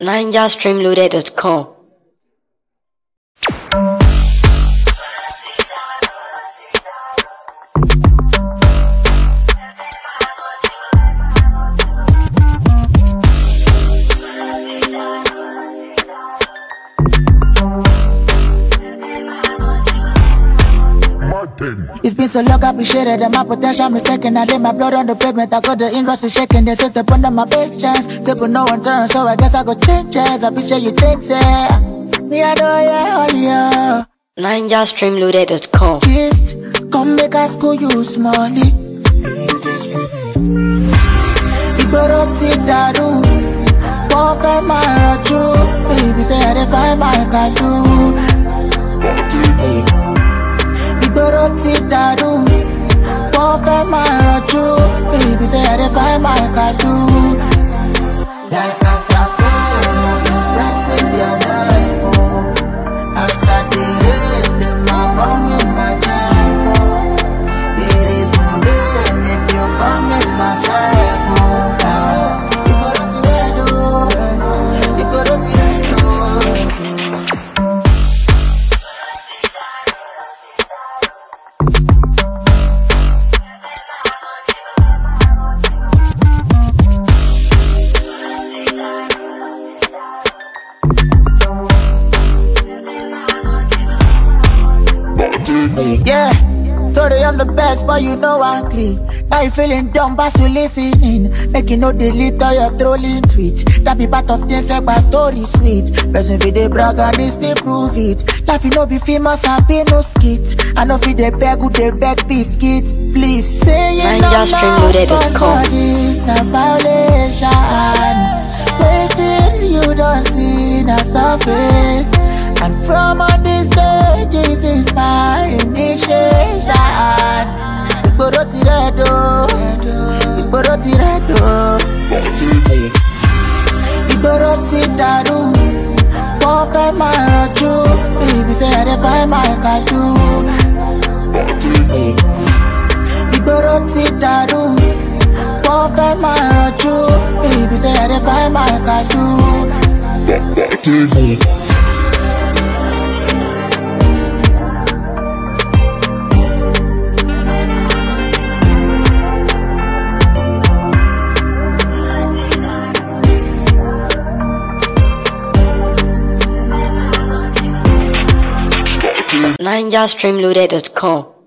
NigerStreamloaded.com. It's been so long, I appreciated that my potential mistaken. I laid my blood on the pavement, I got the ingress is shaking. They step under my patience, table no one turn, so I guess I go changes. I appreciate you think, say, me I know, yeah, all yeah. NigerStreamloaded.com. Just come make us school you smally. Igboro daru, won't find my roju. Baby say I dey find my kadu. Igboro daru, won't find my roju. Baby say I dey find my kadu. Like assassin, pressing your rifle. As I did in my bomb in my temple. It is no pain if you come in my circle. Igboro ti redo. Yeah, told I'm the best, but you know I agree. Now you feeling dumb, but you listening. Make you know delete all your trolling tweet. That be part of things like my story sweet. Person for the brag and they still prove it. Life you know be famous, I be no skit. I know for the beg, who they beg biscuit. Please say you NigerStreamloaded.com. This na violation. Waiting you don't see na surface. And from on this day, this is my initiation. Igboro ti redo, Igboro ti redo. Igboro ti daru, won't find my roju. Baby say I dey find my kadu. Igboro ti daru, won't find my roju. Baby say I dey find my kadu. NigerStreamloaded.com.